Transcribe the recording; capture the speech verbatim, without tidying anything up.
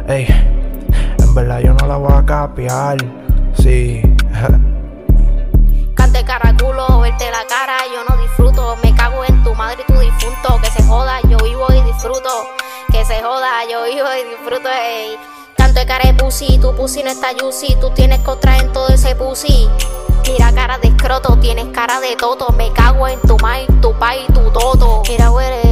Ey, en verdad yo no la voy a capiar. Sí. Cante caraculo, verte la cara, yo no disfruto. Me cago en tu madre y tu difunto. Que se joda, yo vivo y disfruto. Que se joda, yo vivo y disfruto, ey. Canto de cara de pussy, tu pussy no está juicy. Tú tienes costra en todo ese pussy. Mira cara de escroto, tienes cara de toto. Me cago en tu mai, tu pai, tu toto. Mira, güey.